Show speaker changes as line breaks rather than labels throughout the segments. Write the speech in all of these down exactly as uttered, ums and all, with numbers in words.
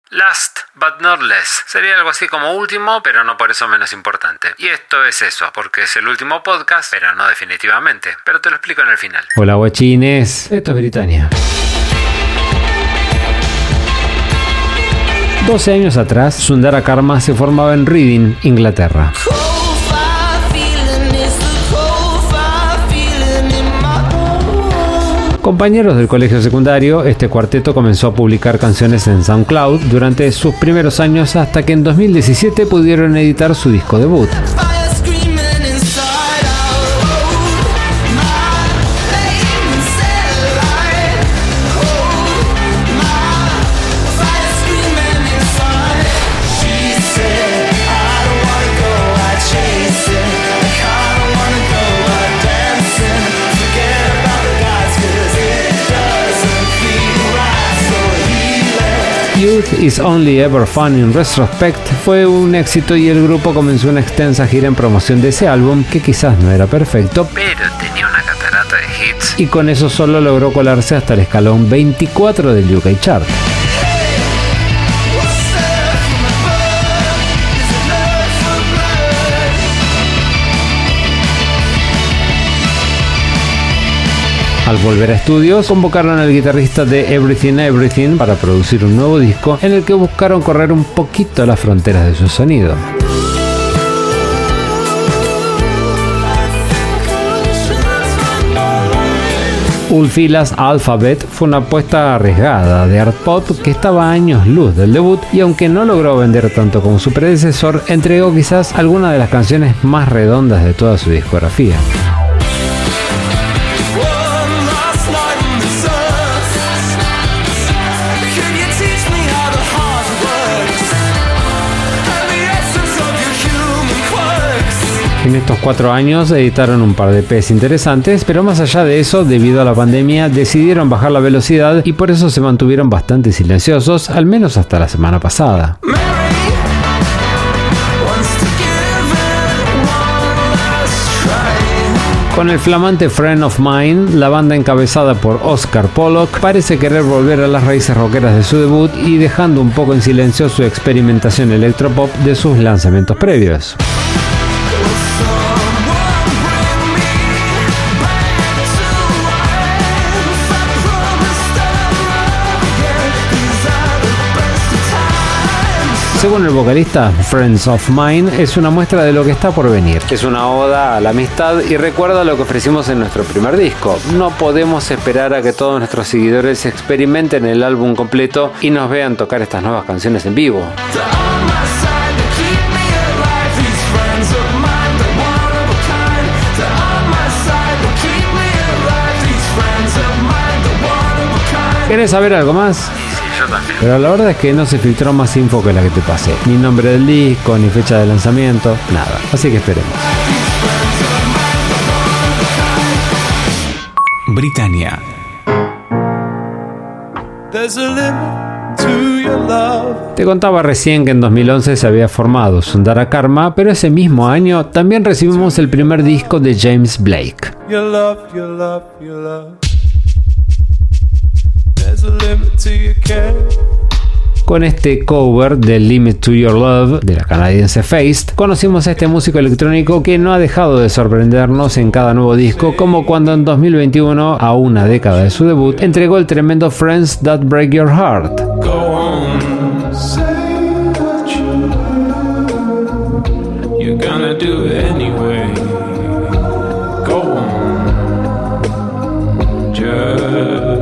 Last but not less. Sería algo así como último, pero no por eso menos importante. Y esto es eso, porque es el último podcast, pero no definitivamente. Pero te lo explico en el final.
Hola guachines, esto es Britannia. doce años atrás, Sundara Karma se formaba en Reading, Inglaterra. Compañeros del colegio secundario, este cuarteto comenzó a publicar canciones en SoundCloud durante sus primeros años hasta que en dos mil diecisiete pudieron editar su disco debut. Youth is Only Ever Fun in Retrospect fue un éxito y el grupo comenzó una extensa gira en promoción de ese álbum que quizás no era perfecto,
pero tenía una catarata de hits
y con eso solo logró colarse hasta el escalón veinticuatro del U K Chart. Al volver a estudios, convocaron al guitarrista de Everything Everything para producir un nuevo disco en el que buscaron correr un poquito las fronteras de su sonido. Ulfilas Alphabet fue una apuesta arriesgada de art pop que estaba a años luz del debut y aunque no logró vender tanto como su predecesor, entregó quizás algunas de las canciones más redondas de toda su discografía. En estos cuatro años editaron un par de E Pes interesantes, pero más allá de eso, debido a la pandemia, decidieron bajar la velocidad y por eso se mantuvieron bastante silenciosos, al menos hasta la semana pasada. Con el flamante Friend of Mine, la banda encabezada por Oscar Pollock parece querer volver a las raíces rockeras de su debut y dejando un poco en silencio su experimentación electropop de sus lanzamientos previos. Según el vocalista, Friends of Mine es una muestra de lo que está por venir. Es una oda a la amistad y recuerda lo que ofrecimos en nuestro primer disco. No podemos esperar a que todos nuestros seguidores experimenten el álbum completo y nos vean tocar estas nuevas canciones en vivo. ¿Querés saber algo más? Pero la verdad es que no se filtró más info que la que te pasé. Ni nombre del disco, ni fecha de lanzamiento, nada. Así que esperemos.
Britannia.
Te contaba recién que en dos mil once se había formado Sundara Karma, pero ese mismo año también recibimos el primer disco de James Blake.
Your love, your love, your love. There's a limit to your care.
Con este cover de Limit to Your Love de la canadiense Feist, conocimos a este músico electrónico que no ha dejado de sorprendernos en cada nuevo disco, como cuando en dos mil veintiuno, a una década de su debut, entregó el tremendo Friends That Break Your Heart.
Go on, say what you love. You're gonna do it anyway. Go on, just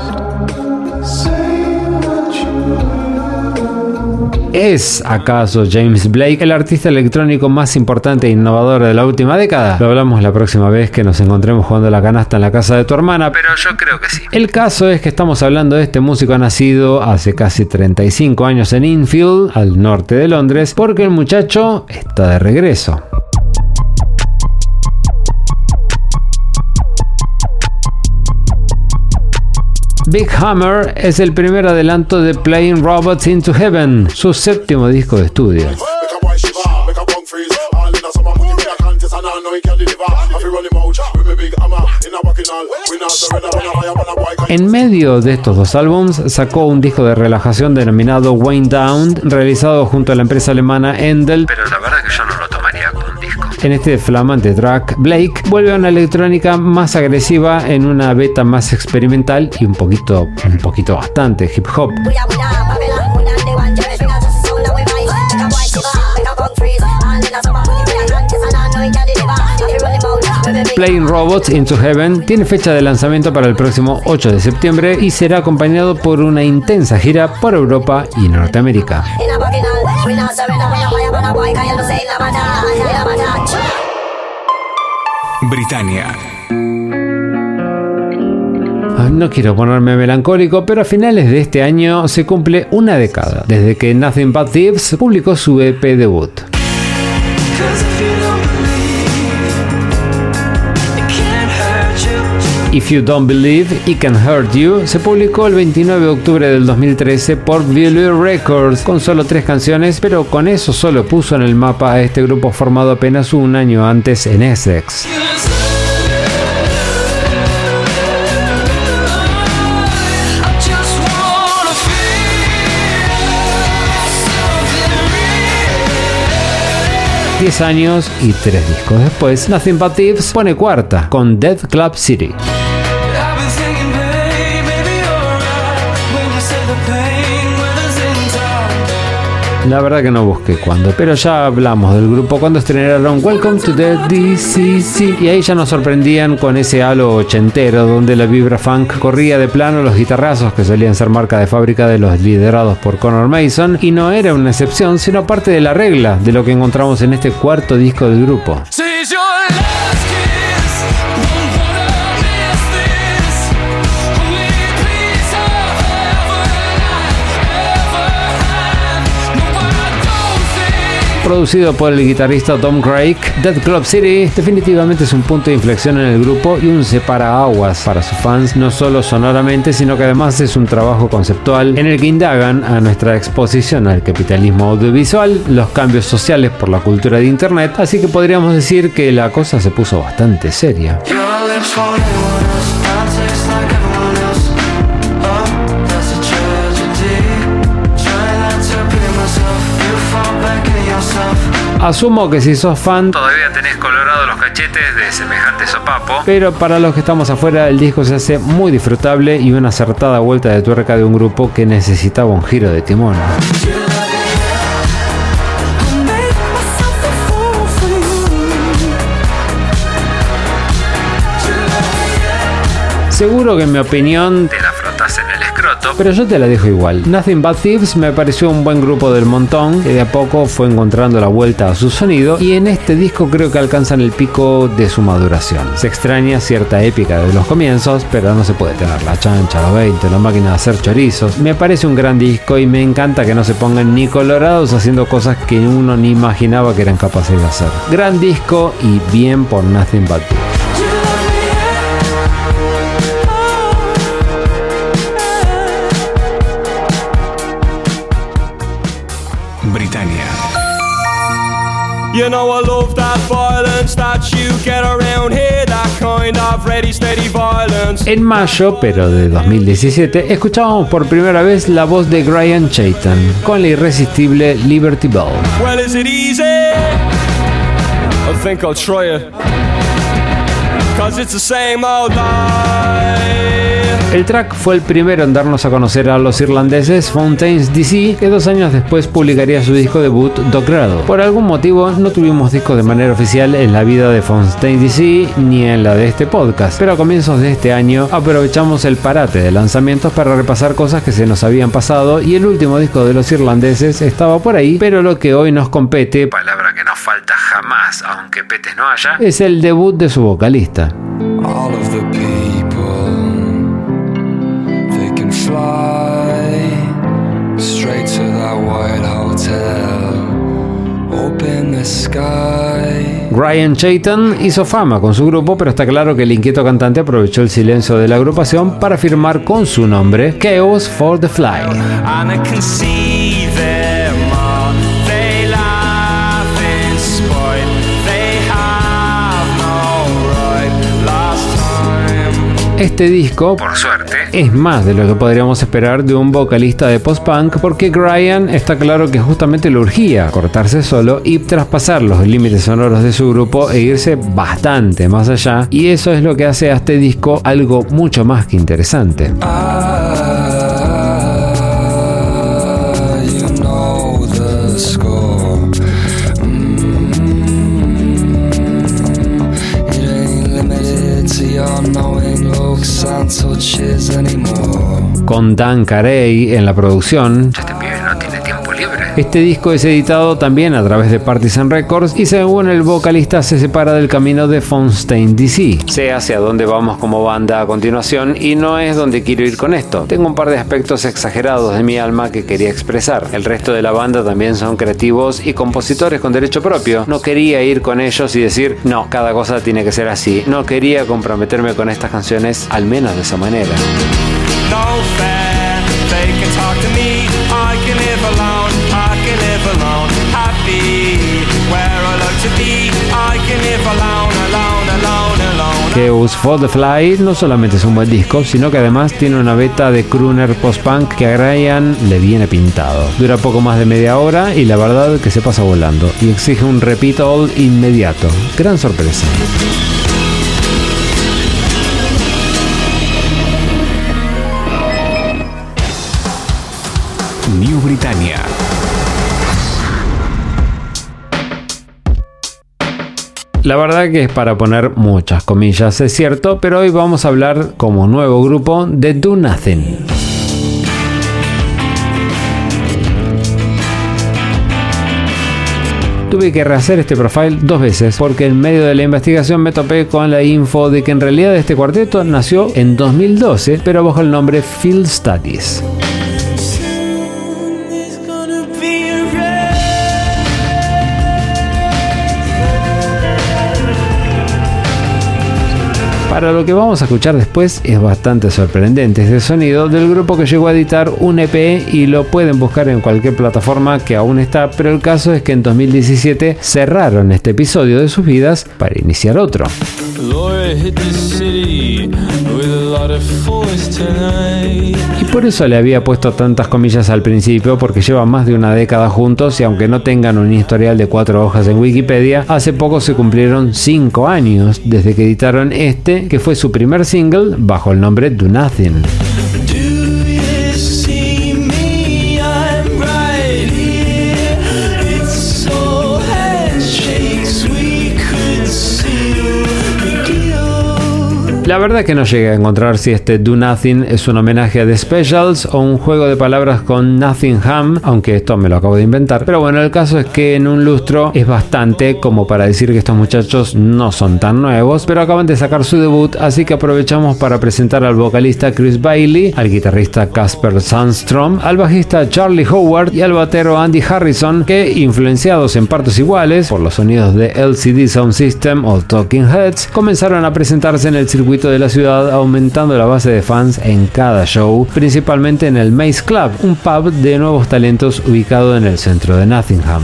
¿Es acaso James Blake el artista electrónico más importante e innovador de la última década? Lo hablamos la próxima vez que nos encontremos jugando a la canasta en la casa de tu hermana,
pero yo creo que sí.
El caso es que estamos hablando de este músico nacido hace casi treinta y cinco años en Enfield, al norte de Londres, porque el muchacho está de regreso. Big Hammer es el primer adelanto de Playing Robots into Heaven, su séptimo disco de estudio. En medio de estos dos álbums sacó un disco de relajación denominado Wind Down, realizado junto a la empresa alemana Endel.
Pero la verdad que yo no lo tomaría como un disco.
En este flamante track, Blake vuelve a una electrónica más agresiva en una beta más experimental y un poquito, un poquito bastante hip hop. Playing Robots Into Heaven tiene fecha de lanzamiento para el próximo ocho de septiembre y será acompañado por una intensa gira por Europa y Norteamérica.
Britannia.
No quiero ponerme melancólico, pero a finales de este año se cumple una década desde que Nothing But Thieves publicó su E P debut. If You Don't Believe, It Can Hurt You se publicó el veintinueve de octubre del dos mil trece por Velour Records con solo tres canciones, pero con eso solo puso en el mapa a este grupo formado apenas un año antes en Essex. diez años y tres discos después, Nothing But Thieves pone cuarta con Dead Club City. La verdad que no busqué cuándo, pero ya hablamos del grupo cuando estrenaron Welcome to the D C C y ahí ya nos sorprendían con ese halo ochentero donde la vibra funk corría de plano los guitarrazos que solían ser marca de fábrica de los liderados por Conor Mason, y no era una excepción sino parte de la regla de lo que encontramos en este cuarto disco del grupo. Producido por el guitarrista Tom Craig, Dead Club City definitivamente es un punto de inflexión en el grupo y un separaguas para sus fans, no solo sonoramente, sino que además es un trabajo conceptual en el que indagan a nuestra exposición al capitalismo audiovisual, los cambios sociales por la cultura de internet, así que podríamos decir que la cosa se puso bastante seria. Asumo que si sos fan
todavía tenés colorado los cachetes de semejante sopapo.
Pero para los que estamos afuera, el disco se hace muy disfrutable y una acertada vuelta de tuerca de un grupo que necesitaba un giro de timón. Seguro que en mi opinión
Te la frotás en el escroto.
pero yo te la dejo igual. Nothing But Thieves me pareció un buen grupo del montón que de a poco fue encontrando la vuelta a su sonido, y en este disco creo que alcanzan el pico de su maduración. Se extraña cierta épica de los comienzos, pero no se puede tener la chancha, los veinte, la máquina de hacer chorizos. Me parece un gran disco y me encanta que no se pongan ni colorados haciendo cosas que uno ni imaginaba que eran capaces de hacer. Gran disco y bien por Nothing But Thieves.
Britannia.
You know I love that violence that you get around here, that kind of ready steady violence.
En mayo, pero de dos mil diecisiete, escuchábamos por primera vez la voz de Ryan Chaitan con la irresistible Liberty Bell.
Well, is it easy? I think I'll try it, 'cause it's the same old life.
El track fue el primero en darnos a conocer a los irlandeses Fountains D C, que dos años después publicaría su disco debut Docgrado. Por algún motivo no tuvimos discos de manera oficial en la vida de Fountains D C ni en la de este podcast, pero a comienzos de este año aprovechamos el parate de lanzamientos para repasar cosas que se nos habían pasado, y el último disco de los irlandeses estaba por ahí, pero lo que hoy nos compete,
Palabra que no falta jamás, aunque petes no haya,
es el debut de su vocalista.
All of the people, they can fly straight to that white hotel, open the sky.
Ryan Chaitan hizo fama con su grupo, pero está claro que el inquieto cantante aprovechó el silencio de la agrupación para firmar con su nombre Chaos for the Fly.
And I can see them all. They laugh in spite. They have no right. Last
Este disco,
por suerte,
es más de lo que podríamos esperar de un vocalista de post-punk, porque Gryan está claro que justamente le urgía cortarse solo y traspasar los límites sonoros de su grupo e irse bastante más allá, y eso es lo que hace a este disco algo mucho más que interesante. Con Dan Carey en la producción,
este pibe no tiene tiempo libre.
este disco es editado también a través de Partisan Records y según el vocalista se separa del camino de Fontaine D C. Sé hacia dónde vamos como banda a continuación y no es donde quiero ir con esto. Tengo un par de aspectos exagerados de mi alma que quería expresar. El resto de la banda también son creativos y compositores con derecho propio. No quería ir con ellos y decir, no, cada cosa tiene que ser así. No quería comprometerme con estas canciones, al menos de esa manera.
No fair, they can talk to me, I can live alone, I can live alone, happy, where I like to be, I can live alone, alone, alone, alone.
Keus for the Fly no solamente es un buen disco, sino que además tiene una beta de crooner post-punk que a Gryan le viene pintado. Dura poco más de media hora y la verdad que se pasa volando y exige un repeat all inmediato. Gran sorpresa.
New Britannia.
La verdad que es para poner muchas comillas, es cierto, pero hoy vamos a hablar como nuevo grupo de Do Nothing. Tuve que rehacer este profile dos veces porque en medio de la investigación me topé con la info de que en realidad este cuarteto nació en dos mil doce, pero bajo el nombre Field Studies. Para lo que vamos a escuchar después es bastante sorprendente este sonido del grupo que llegó a editar un E P y lo pueden buscar en cualquier plataforma que aún está, pero el caso es que en dos mil diecisiete cerraron este episodio de sus vidas para iniciar otro. Y por eso le había puesto tantas comillas al principio, porque llevan más de una década juntos y aunque no tengan un historial de cuatro hojas en Wikipedia, hace poco se cumplieron cinco años desde que editaron este, que fue su primer single bajo el nombre Do Nothing. La verdad que no llegué a encontrar si este Do Nothing es un homenaje a The Specials o un juego de palabras con Nottingham, aunque esto me lo acabo de inventar. Pero bueno, el caso es que en un lustro es bastante como para decir que estos muchachos no son tan nuevos, pero acaban de sacar su debut, así que aprovechamos para presentar al vocalista Chris Bailey, al guitarrista Casper Sandstrom, al bajista Charlie Howard y al batero Andy Harrison, que, influenciados en partes iguales por los sonidos de L C D Sound System o Talking Heads, comenzaron a presentarse en el circuito de la ciudad, aumentando la base de fans en cada show, principalmente en el Maze Club, un pub de nuevos talentos ubicado en el centro de Nottingham.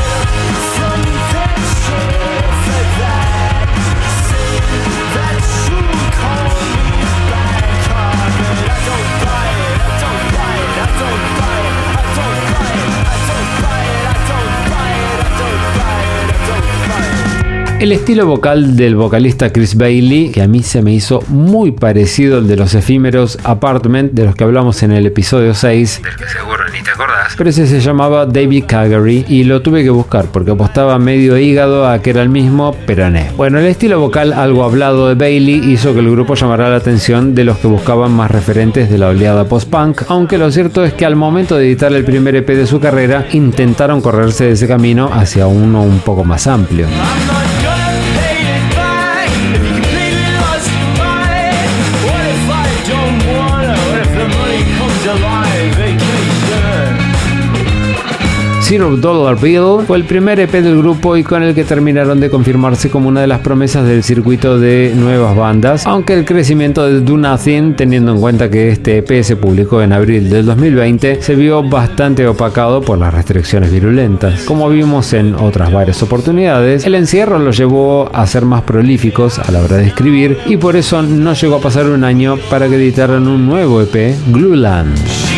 El estilo vocal del vocalista Chris Bailey, que a mí se me hizo muy parecido al de los efímeros Apartment, de los que hablamos en el episodio seis,
del que seguro ni te acordás,
pero ese se llamaba David Calgary y lo tuve que buscar porque apostaba medio hígado a que era el mismo, pero no. Bueno, el estilo vocal algo hablado de Bailey hizo que el grupo llamara la atención de los que buscaban más referentes de la oleada post-punk, aunque lo cierto es que al momento de editar el primer E P de su carrera intentaron correrse de ese camino hacia uno un poco más amplio. Zero Dollar Bill fue el primer E P del grupo y con el que terminaron de confirmarse como una de las promesas del circuito de nuevas bandas, aunque el crecimiento de Do Nothing, teniendo en cuenta que este E P se publicó en abril del dos mil veinte, se vio bastante opacado por las restricciones virulentas. Como vimos en otras varias oportunidades, el encierro los llevó a ser más prolíficos a la hora de escribir y por eso no llegó a pasar un año para que editaran un nuevo E P, Glueland.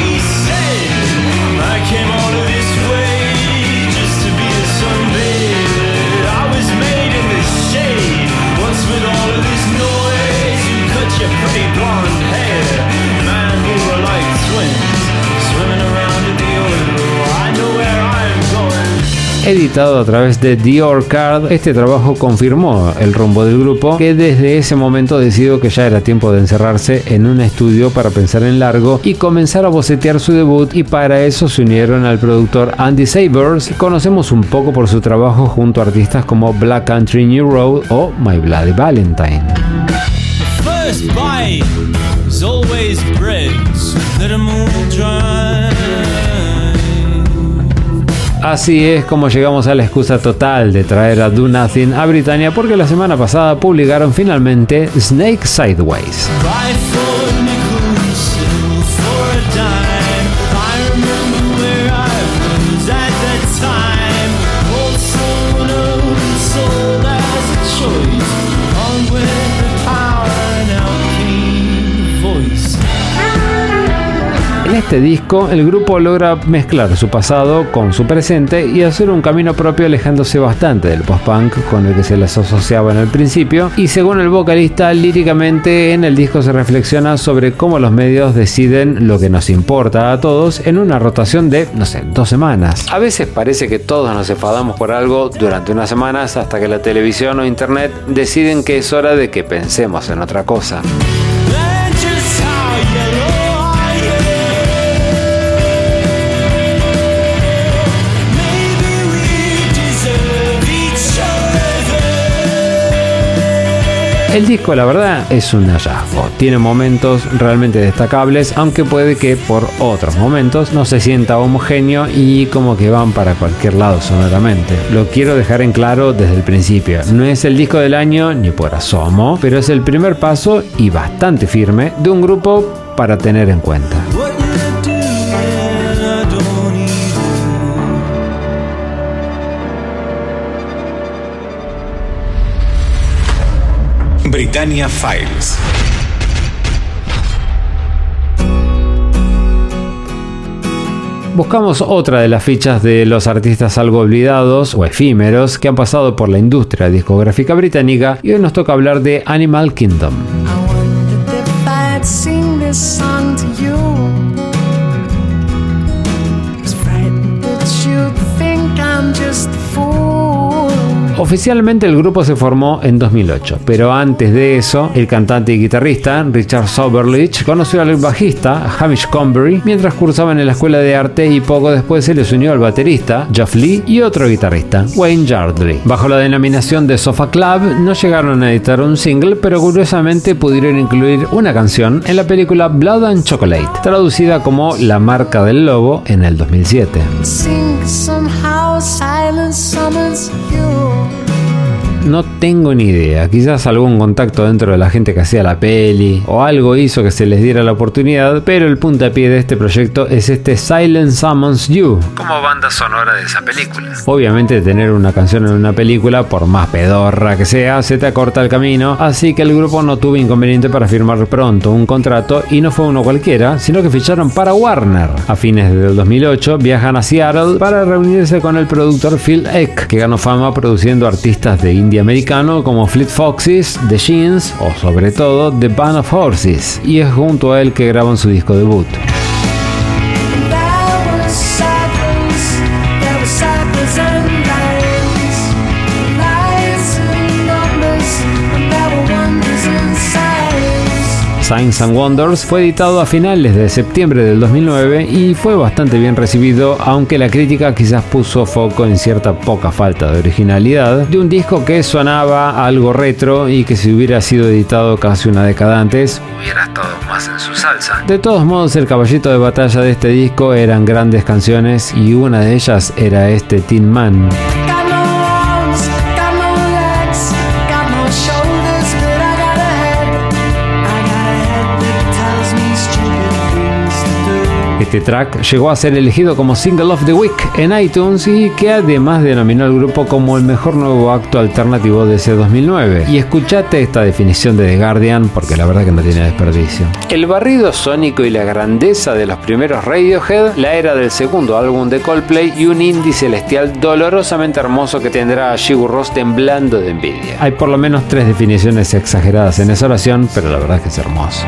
Editado a través de Dior Card, este trabajo confirmó el rumbo del grupo, que desde ese momento decidió que ya era tiempo de encerrarse en un estudio para pensar en largo y comenzar a bocetear su debut, y para eso se unieron al productor Andy Sabers, que conocemos un poco por su trabajo junto a artistas como Black Country New Road o My Bloody Valentine.
First bite is always bread, so let 'em all dry.
Así es como llegamos a la excusa total de traer a Do Nothing a Britannia, porque la semana pasada publicaron finalmente Snake Sideways. En este disco, el grupo logra mezclar su pasado con su presente y hacer un camino propio, alejándose bastante del post-punk con el que se les asociaba en el principio, y según el vocalista, líricamente en el disco se reflexiona sobre cómo los medios deciden lo que nos importa a todos en una rotación de, no sé, dos semanas. A veces parece que todos nos enfadamos por algo durante unas semanas hasta que la televisión o internet deciden que es hora de que pensemos en otra cosa. El disco, la verdad, es un hallazgo. Tiene momentos realmente destacables, aunque puede que por otros momentos no se sienta homogéneo y como que van para cualquier lado sonoramente. Lo quiero dejar en claro desde el principio. No es el disco del año ni por asomo, pero es el primer paso, y bastante firme, de un grupo para tener en cuenta.
Britannia Files.
Buscamos otra de las fichas de los artistas algo olvidados o efímeros que han pasado por la industria discográfica británica, y hoy nos toca hablar de Animal Kingdom. Oficialmente el grupo se formó en dos mil ocho, pero antes de eso, el cantante y guitarrista Richard Soberlich conoció al bajista Hamish Convery mientras cursaban en la escuela de arte, y poco después se les unió al baterista Geoff Lee y otro guitarrista, Wayne Yardley. Bajo la denominación de Sofa Club no llegaron a editar un single, pero curiosamente pudieron incluir una canción en la película Blood and Chocolate, traducida como La marca del lobo en el dos mil siete. No tengo ni idea, quizás algún contacto dentro de la gente que hacía la peli o algo hizo que se les diera la oportunidad, pero el puntapié de este proyecto es este Silence Summons You,
como banda sonora de esa película.
Obviamente tener una canción en una película, por más pedorra que sea, se te acorta el camino, así que el grupo no tuvo inconveniente para firmar pronto un contrato, y no fue uno cualquiera, sino que ficharon para Warner. A fines del dos mil ocho viajan a Seattle para reunirse con el productor Phil Ek, que ganó fama produciendo artistas de indie americano como Fleet Foxes, The Jeans o sobre todo The Band of Horses, y es junto a él que graban su disco debut. Signs and Wonders, fue editado a finales de septiembre del dos mil nueve y fue bastante bien recibido, aunque la crítica quizás puso foco en cierta poca falta de originalidad de un disco que sonaba algo retro y que si hubiera sido editado casi una década antes
hubiera estado más en su salsa.
De todos modos, el caballito de batalla de este disco eran grandes canciones y una de ellas era este Tin Man. Este track llegó a ser elegido como Single of the Week en iTunes y que además denominó al grupo como el mejor nuevo acto alternativo de ese dos mil nueve. Y escuchate esta definición de The Guardian porque la verdad que no tiene desperdicio. El barrido sónico y la grandeza de los primeros Radiohead, la era del segundo álbum de Coldplay y un indie celestial dolorosamente hermoso que tendrá a Sigur Rós temblando de envidia. Hay por lo menos tres definiciones exageradas en esa oración, pero la verdad es que es hermoso.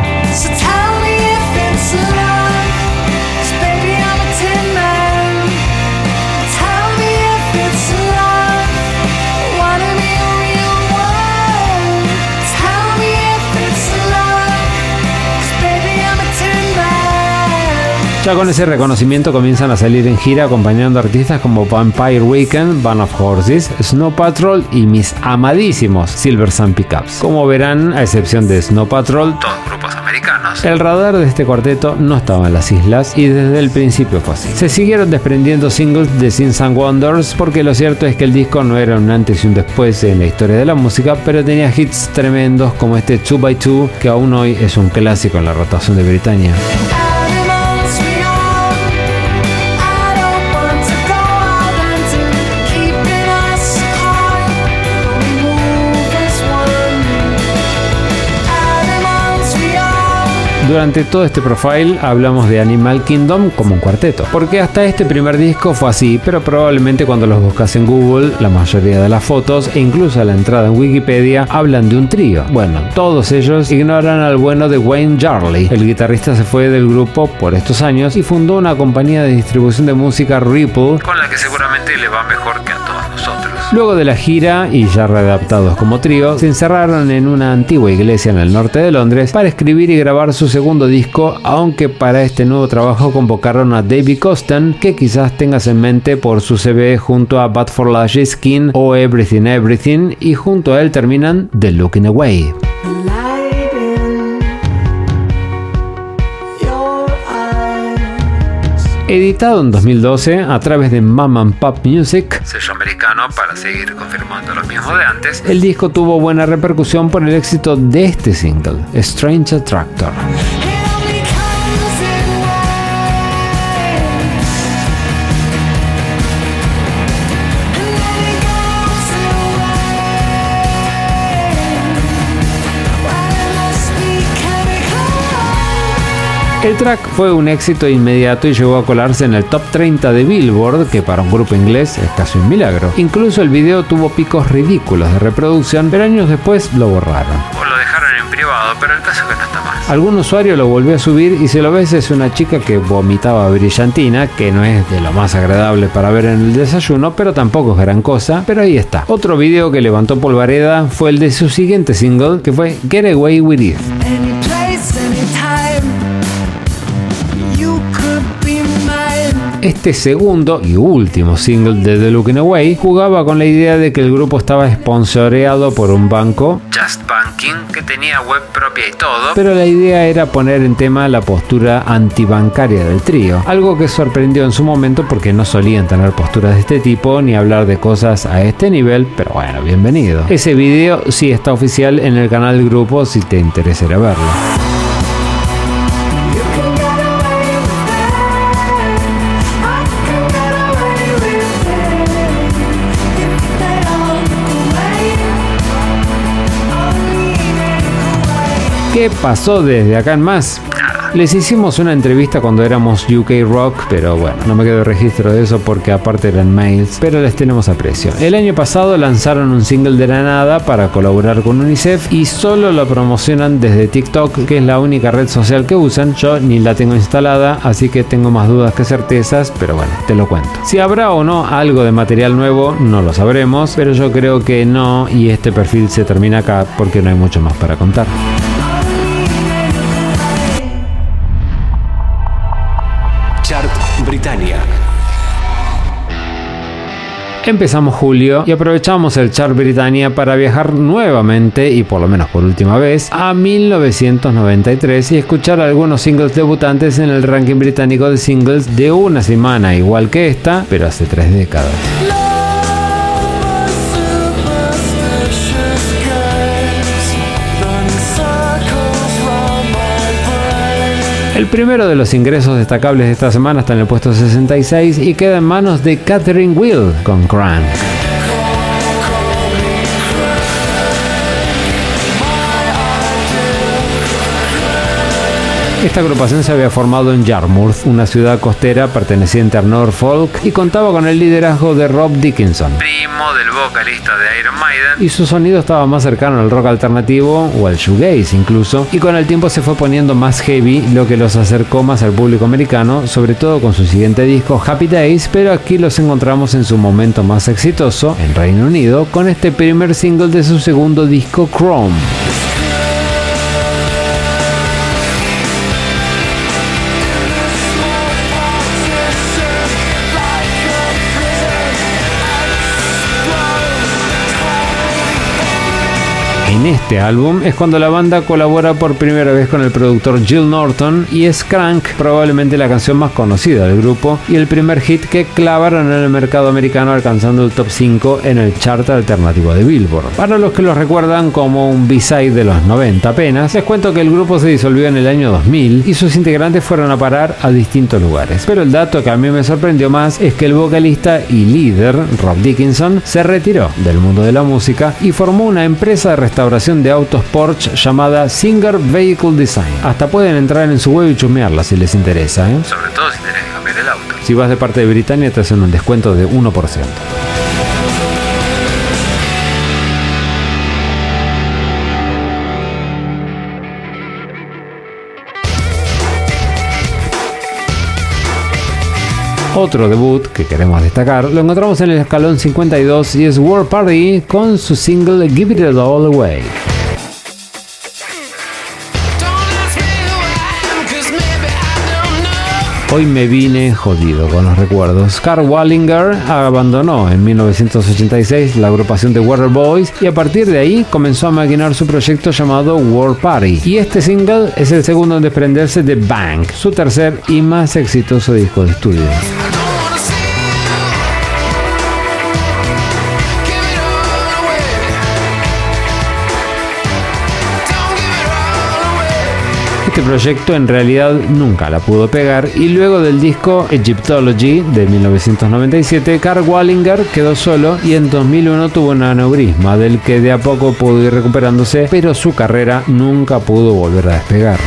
Ya con ese reconocimiento comienzan a salir en gira acompañando artistas como Vampire Weekend, Band of Horses, Snow Patrol y mis amadísimos Silver Sun Pickups. Como verán, a excepción de Snow Patrol,
todos grupos americanos.
El radar de este cuarteto no estaba en las islas y desde el principio fue así. Se siguieron desprendiendo singles de Signs and Wonders porque lo cierto es que el disco no era un antes y un después en la historia de la música, pero tenía hits tremendos como este two by two que aún hoy es un clásico en la rotación de Britania. Durante todo este profile hablamos de Animal Kingdom como un cuarteto, porque hasta este primer disco fue así, pero probablemente cuando los buscas en Google, la mayoría de las fotos e incluso la entrada en Wikipedia hablan de un trío. Bueno, todos ellos ignoran al bueno de Wayne Jarley. El guitarrista se fue del grupo por estos años y fundó una compañía de distribución de música, Ripple,
con la que seguramente le va mejor que a todos nosotros.
Luego de la gira, y ya readaptados como trío, se encerraron en una antigua iglesia en el norte de Londres para escribir y grabar su segundo disco, aunque para este nuevo trabajo convocaron a David Costan, que quizás tengas en mente por su C V junto a Bad for Lashes Skin o Everything Everything, y junto a él terminan The Looking Away. Editado en dos mil doce a través de Mum and Pop Music,
sello americano para seguir confirmando lo mismo de antes,
el disco tuvo buena repercusión por el éxito de este single, Strange Attractor. El track fue un éxito inmediato y llegó a colarse en el top treinta de Billboard, que para un grupo inglés es casi un milagro. Incluso el video tuvo picos ridículos de reproducción, pero años después lo borraron.
O lo dejaron en privado, pero el caso es que no está más.
Algún usuario lo volvió a subir y si lo ves es una chica que vomitaba brillantina, que no es de lo más agradable para ver en el desayuno, pero tampoco es gran cosa, pero ahí está. Otro video que levantó polvareda fue el de su siguiente single, que fue Get Away With It. Este segundo y último single de The Looking Away jugaba con la idea de que el grupo estaba sponsoreado por un banco,
Just Banking, que tenía web propia y todo,
pero la idea era poner en tema la postura antibancaria del trío, algo que sorprendió en su momento porque no solían tener posturas de este tipo ni hablar de cosas a este nivel, pero bueno, bienvenido. Ese video sí está oficial en el canal del grupo si te interesara verlo. ¿Qué pasó desde acá en más? Les hicimos una entrevista cuando éramos U K Rock, pero bueno, no me quedó registro de eso porque aparte eran mails, pero les tenemos aprecio. El año pasado lanzaron un single de la nada para colaborar con UNICEF y solo lo promocionan desde TikTok, que es la única red social que usan. Yo ni la tengo instalada, así que tengo más dudas que certezas, pero bueno, te lo cuento. Si habrá o no algo de material nuevo, no lo sabremos, pero yo creo que no, y este perfil se termina acá porque no hay mucho más para contar.
Britannia.
Empezamos julio y aprovechamos el Chart Britannia para viajar nuevamente, y por lo menos por última vez, a mil novecientos noventa y tres y escuchar algunos singles debutantes en el ranking británico de singles de una semana igual que esta, pero hace tres décadas. El primero de los ingresos destacables de esta semana está en el puesto sesenta y seis y queda en manos de Catherine Will con Crank. Esta agrupación se había formado en Yarmouth, una ciudad costera perteneciente a Norfolk, y contaba con el liderazgo de Rob Dickinson,
primo del vocalista de Iron Maiden,
y su sonido estaba más cercano al rock alternativo o al shoegaze incluso, y con el tiempo se fue poniendo más heavy, lo que los acercó más al público americano, sobre todo con su siguiente disco Happy Days, pero aquí los encontramos en su momento más exitoso, en Reino Unido, con este primer single de su segundo disco Chrome. En este álbum es cuando la banda colabora por primera vez con el productor Gil Norton y es Crank probablemente la canción más conocida del grupo y el primer hit que clavaron en el mercado americano, alcanzando el top cinco en el chart alternativo de Billboard. Para los que los recuerdan como un B-side de los noventa apenas, les cuento que el grupo se disolvió en el año dos mil y sus integrantes fueron a parar a distintos lugares. Pero el dato que a mí me sorprendió más es que el vocalista y líder, Rob Dickinson, se retiró del mundo de la música y formó una empresa de restauración de autos Porsche llamada Singer Vehicle Design. Hasta pueden entrar en su web y chusmearla si les interesa, ¿eh?
sobre todo si tenés que cambiar el auto.
Si vas de parte de Britannia te hacen un descuento de uno por ciento. Otro debut que queremos destacar lo encontramos en el escalón cincuenta y dos y es War Party con su single Give It All Away. Hoy me vine jodido con los recuerdos. Karl Wallinger abandonó en mil novecientos ochenta y seis la agrupación de Waterboys y a partir de ahí comenzó a maquinar su proyecto llamado War Party. Y este single es el segundo en desprenderse de Bang, su tercer y más exitoso disco de estudio. Este proyecto en realidad nunca la pudo pegar y luego del disco Egyptology de mil novecientos noventa y siete, Karl Wallinger quedó solo y en dos mil uno tuvo un aneurisma del que de a poco pudo ir recuperándose, pero su carrera nunca pudo volver a despegar.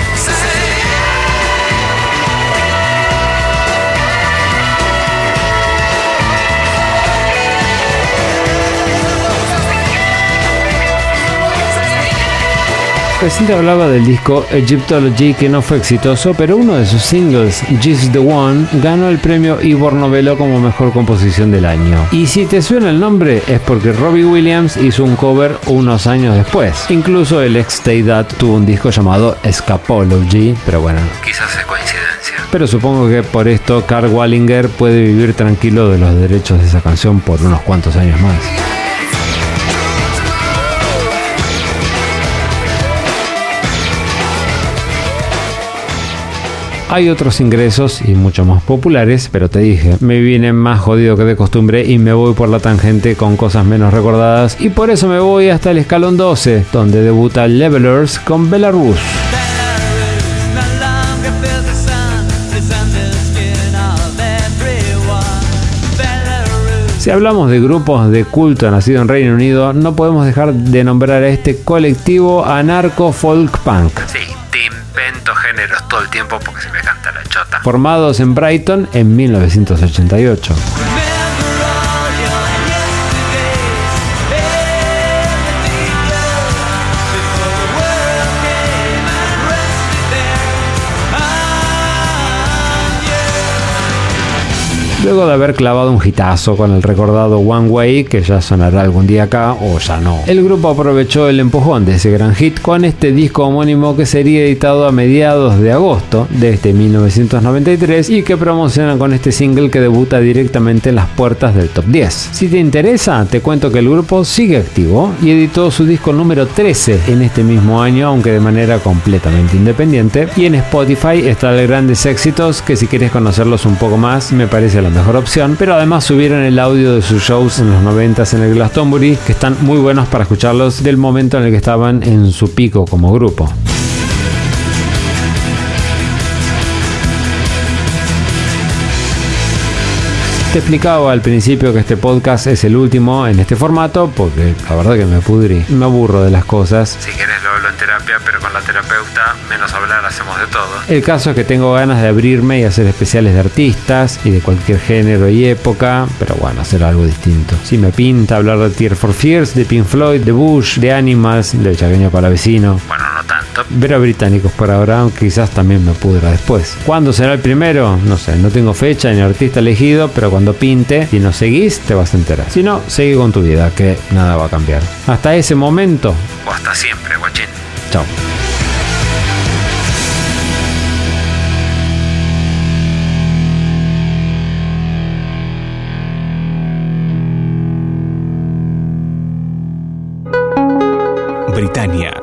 Recién te hablaba del disco Egyptology que no fue exitoso, pero uno de sus singles, Just the One, ganó el premio Ivor Novello como mejor composición del año. Y si te suena el nombre es porque Robbie Williams hizo un cover unos años después. Incluso el ex Stay That tuvo un disco llamado Escapology, pero bueno,
quizás es coincidencia.
Pero supongo que por esto Karl Wallinger puede vivir tranquilo de los derechos de esa canción por unos cuantos años más. Hay otros ingresos y mucho más populares, pero te dije, me viene más jodido que de costumbre y me voy por la tangente con cosas menos recordadas y por eso me voy hasta el escalón doce, donde debuta Levelers con Belarus. Si hablamos de grupos de culto nacido en Reino Unido, no podemos dejar de nombrar a este colectivo anarco-folk-punk.
Sí, te invento géneros todo el tiempo porque se me canta la chota.
Formados en Brighton en mil novecientos ochenta y ocho. luego de haber clavado un hitazo con el recordado One Way, que ya sonará algún día acá o ya no. El grupo aprovechó el empujón de ese gran hit con este disco homónimo que sería editado a mediados de agosto de este mil novecientos noventa y tres y que promocionan con este single que debuta directamente en las puertas del top diez. Si te interesa, te cuento que el grupo sigue activo y editó su disco número trece en este mismo año, aunque de manera completamente independiente, y en Spotify está el Grandes Éxitos, que si quieres conocerlos un poco más me parece la mejor opción, pero además subieron el audio de sus shows en los noventas en el Glastonbury, que están muy buenos para escucharlos del momento en el que estaban en su pico como grupo. Te explicaba al principio que este podcast es el último en este formato porque la verdad que me pudrí, me aburro de las cosas.
Si querés lo hablo en terapia, pero con la terapeuta menos hablar hacemos de todo.
El caso es que tengo ganas de abrirme y hacer especiales de artistas y de cualquier género y época, pero bueno, hacer algo distinto. Si me pinta hablar de Tears for Fears, de Pink Floyd, de Bush, de Animals, de Chaqueño Palavecino.
Bueno, no tanto.
Ver a británicos por ahora, aunque quizás también me pudra después. ¿Cuándo será el primero? No sé, no tengo fecha ni artista elegido, pero cuando Cuando pinte, si nos seguís te vas a enterar. Si no, seguí con tu vida, que nada va a cambiar. Hasta ese momento.
O hasta siempre, guachín.
Chao.
Britannia.